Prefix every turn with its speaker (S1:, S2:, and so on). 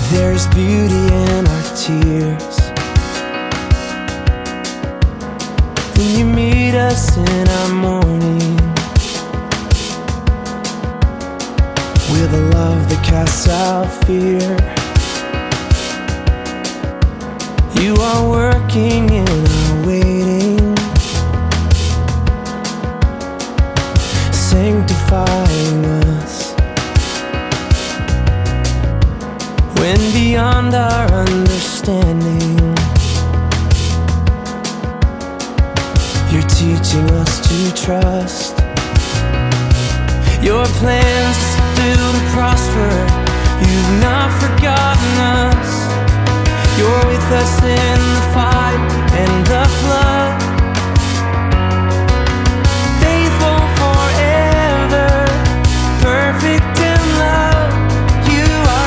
S1: There's beauty in our tears, and you meet us in our mourning with a love that casts out fear. You are working in our waiting, sanctifying us when beyond our understanding. You're teaching us to trust. Your plans are still to prosper. You've not forgotten us. You're with us in the fight.